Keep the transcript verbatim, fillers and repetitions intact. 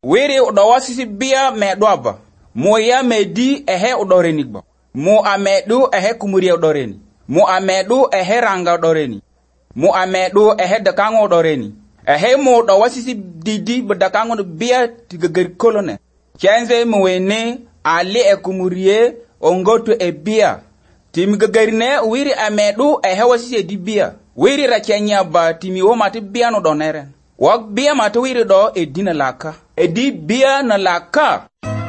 wiri do wasisi bia me doaba mo ya medi ehe odoreni gbo mo amedu ehe kumuri odoreni mo amedu ehe ranga odoreni mo amedu ehe dakango odoreni ehe mo do wasisi didi bdakango bia tigager kolone chenze mo wene ali e kumurie ongoto e bia timi gagarine wiri amedu ehe wasisi di bia wiri rachenya ba timi wo mati bia no donere wak bia mati wiri do e dina laka e di bia na laka